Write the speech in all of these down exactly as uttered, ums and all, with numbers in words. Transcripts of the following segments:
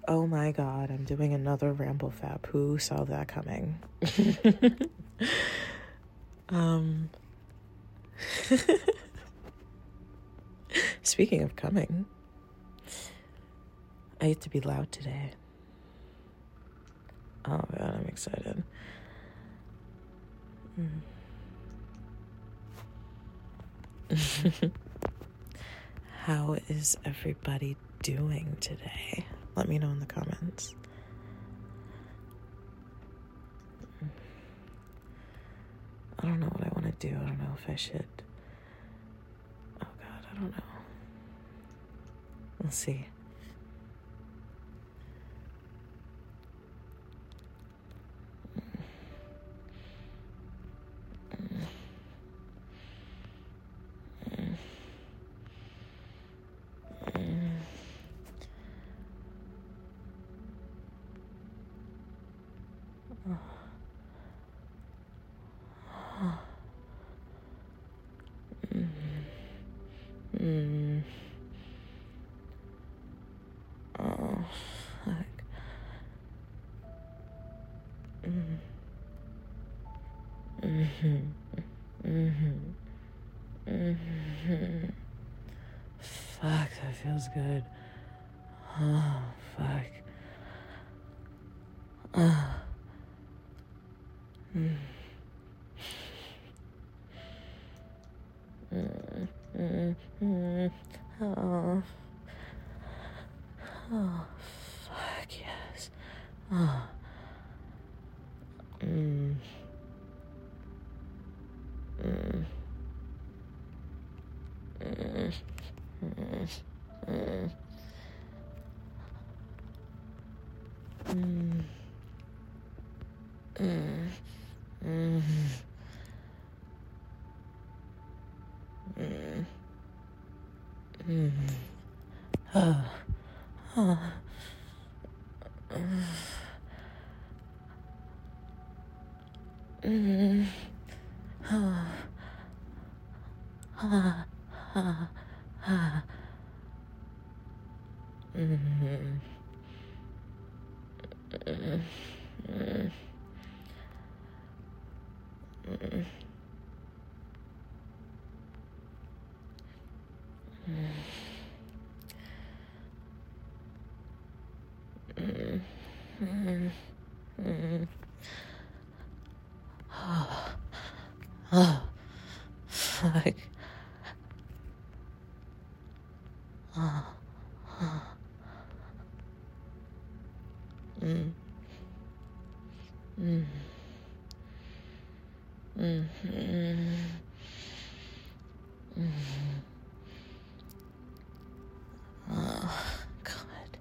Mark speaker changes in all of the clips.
Speaker 1: Oh my god, I'm doing another ramble fap. Who saw that coming? um Speaking of coming, I get to be loud today. Oh god, I'm excited. Mm. How is everybody doing today? Let me know in the comments. I don't know what I want to do. I don't know if I should. Oh god, I don't know. We'll see. Mm. Oh, fuck. Mm. Mm-hmm. Mm-hmm. Mm-hmm. Fuck, that feels good. Oh, fuck. Oh. Mm. Mm. Mm. Mm. Oh. Oh, fuck yes. Oh. Mm. Mm. Mm. Mm. Mm. Mm. Mm. Mm. Mm. Mm. Oh. Oh. Mm. Oh. Ah. Ah. Ah. Mm. Mm. Mm. Mm. Mm. Mm. Mm. Mm. Oh. Oh. Fuck. Oh. Oh. Mm. Mm. Mm. Mm. Mm. Oh, God.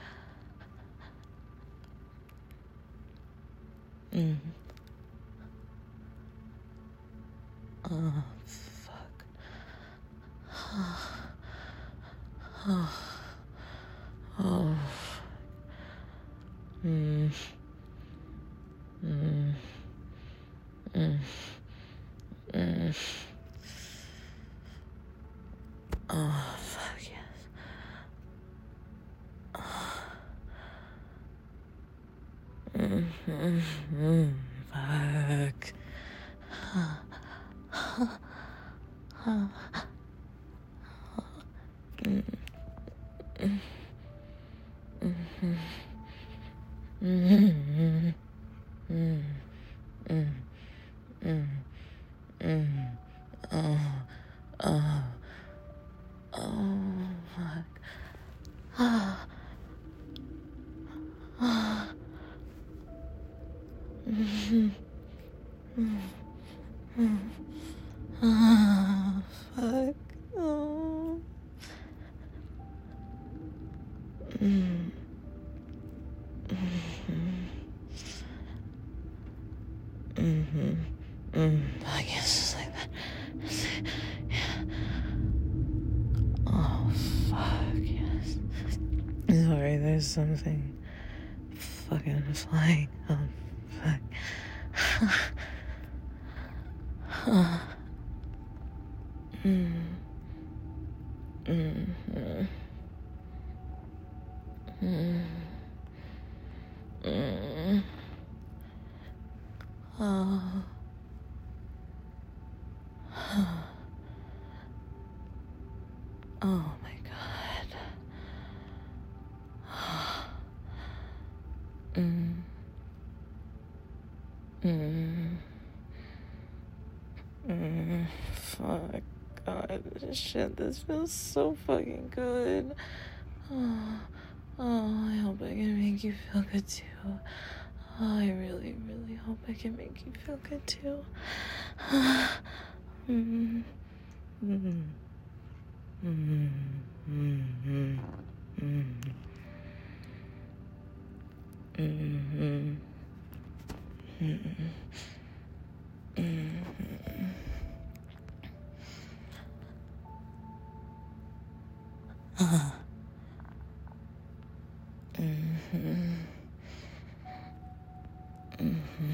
Speaker 1: Mm. Oh, fuck. Oh. Oh. Oh. Mm. Mm. Mm. Mm. Oh, fuck yes. Oh. Mm. Mm. Mm. Fuck. Oh. Oh. Oh. Mm. Mm. Mm. Mm. Mm. Mm. Mm. Mm. Oh. Oh. Oh, fuck. Ah. Ah. Mm. Mm. Mm. Ah, fuck. Oh. Mm. Mm-hmm. Mm-hmm. Mm. I guess it's like that. Yeah. Oh, fuck, yes. Sorry, there's something fucking flying. Oh, fuck. mm. Mm. Mm. Mm. Mm. Oh. Oh my God. mm. Mm. Mm. Fuck. God, shit, this feels so fucking good. Oh, oh, I hope I can make you feel good too. Oh, I really, really hope I can make you feel good too. mm. Mm. Mm. Mm. Mm. Mm. Mm. Mm. Uh. Mm-hmm. Mm-hmm.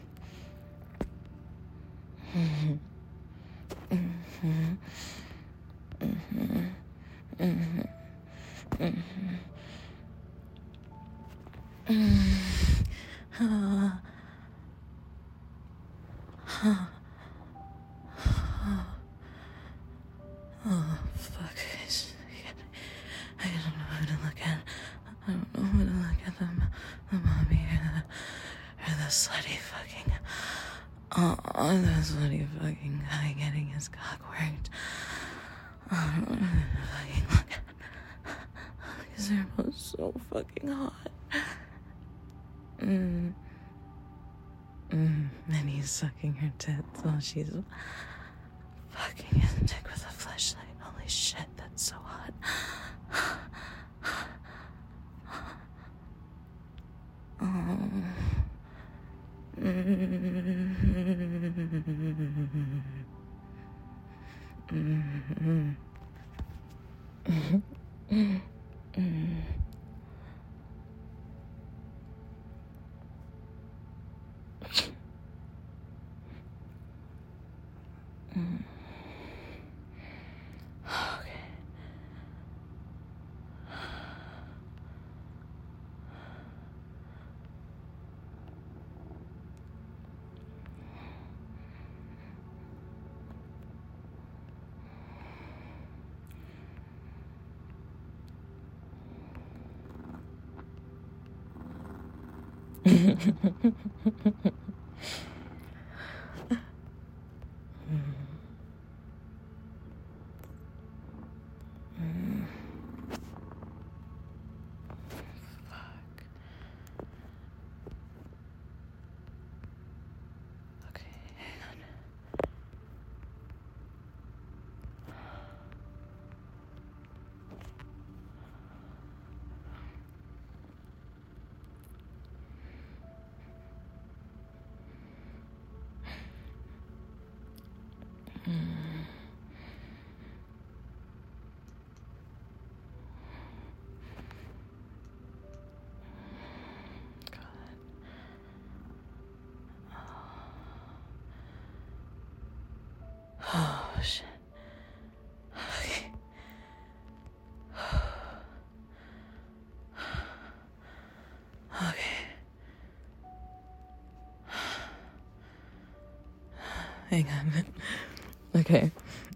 Speaker 1: Mm-hmm. Mm-hmm. Mm-hmm. Mm-hmm. Mm-hmm. Mm-hmm. Uh. Huh. Oh, fuck. I don't know how to look at I don't know how to look at the, the mommy or the, or the slutty fucking oh, the slutty fucking guy getting his cock worked. I don't know how to fucking look at because they're both so fucking hot. Mm. Mm. And he's sucking her tits while she's fucking his dick with a fleshlight. Holy shit, that's so hot. Oh. Mm-hmm. Mm-hmm. Mm-hmm. Mm. Okay. Oh, shit. Okay. Okay. Hang on. Okay.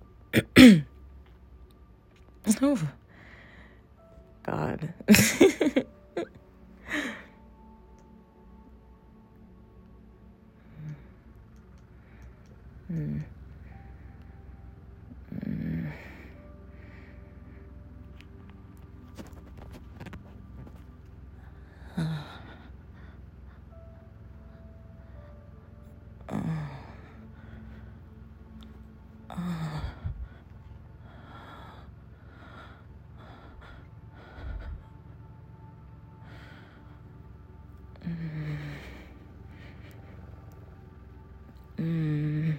Speaker 1: Oh. God. mm. Mm. Uh. Uh. Uh. Mm.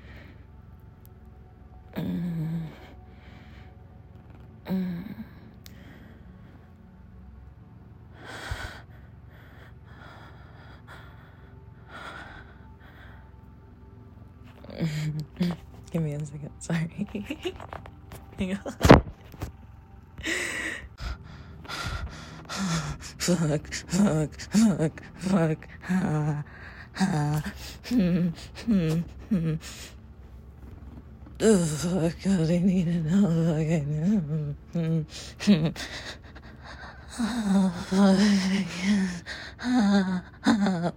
Speaker 1: Mm. Mm. Give me a second, sorry. Hang on. fuck, fuck, fuck, fuck, ha, ha, hmm, hmm, hmm. Oh, fuck, God, I need to know, fuck, I know. Hmm, hmm. Oh, fuck, yes. Ah, ah.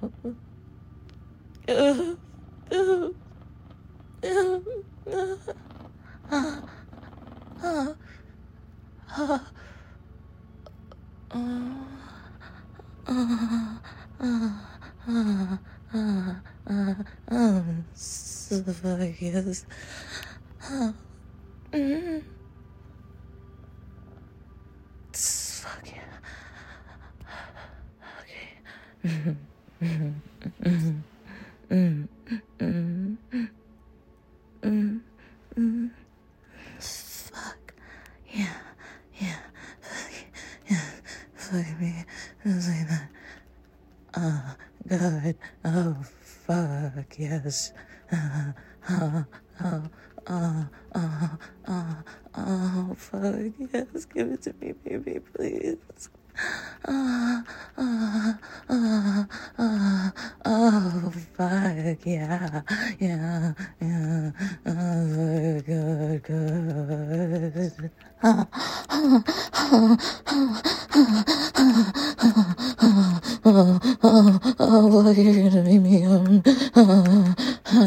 Speaker 1: Oh, oh, oh, oh, ah, ah, ah. Oh, ah, ah, ah, ah, ah, ah. So fuck, yes. Ah, mm. Fuck yeah. Okay. Mm, mm, mm, mm, mm, mm. Fuck. Yeah. Yeah. Fuck. Yeah. Fuck me. Just like that. Oh, God. Oh, fuck. Yes. Uh, oh, oh, oh, oh, oh, oh, fuck. Yes. Give it to me, baby, please. Oh, oh, oh, oh, oh, fuck, yeah, yeah, yeah, oh, good, good. Oh, oh, oh, oh, oh, oh, fuck, you're gonna make me, um, oh,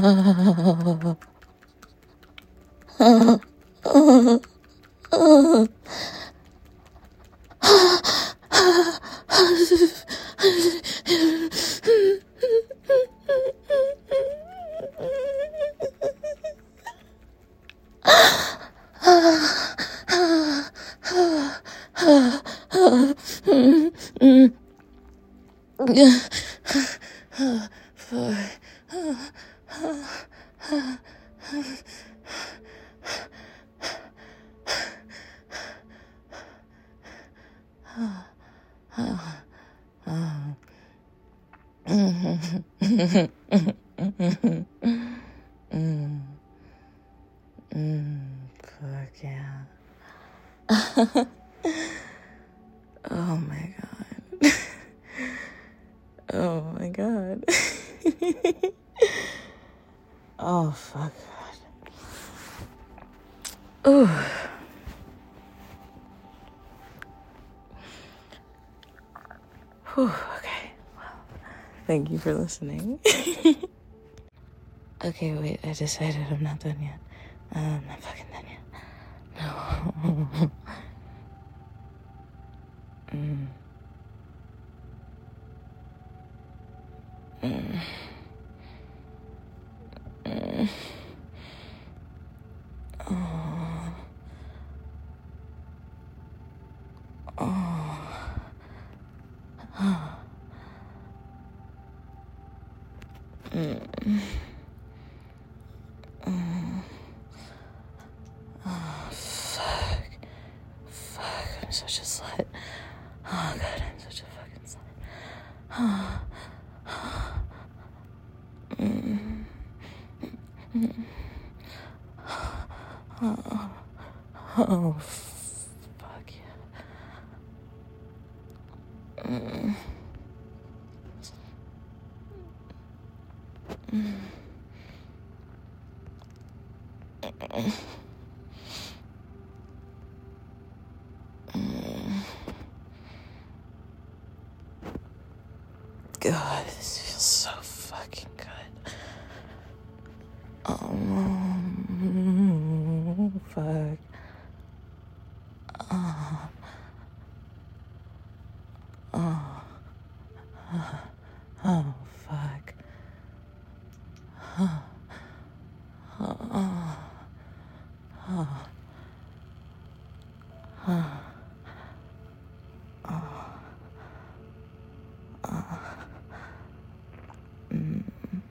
Speaker 1: oh, oh, oh, Mm, mm, fuck yeah. Oh my God. Oh my God. Oh fuck God. Oh. Whew, okay. Well, thank you for listening. Okay, wait, I decided I'm not done yet. Uh, I'm not fucking done yet. No. mm. Mm. Mm. Oh. Oh. Oh. Mm. Mm. Oh, fuck. Fuck, I'm such a slut. Oh, God, I'm such a fucking slut. Oh. Mm. Mm. Oh. Oh, fuck yeah. Mm. Mm. Mm. Mm. God, this feels so fucking good. Oh, fuck. Oh. Oh. Oh, oh fuck. Oh. Oh. Oh. Oh. Oh. Oh. Mm.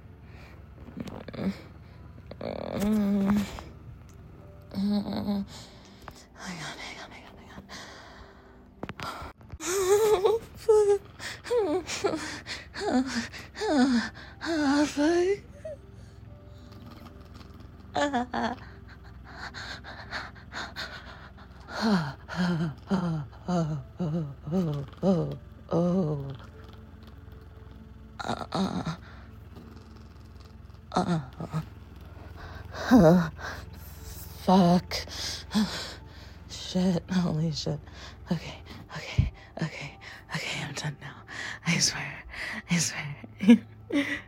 Speaker 1: Mm. Mm. Hang on, hang on, hang on, hang on. Oh, fuck. Oh, fuck. Oh, oh, oh, oh, oh, oh, Oh. Uh, uh, uh, uh, fuck. Shit, holy shit. Okay, okay, okay, okay, I'm done now. I swear, I swear.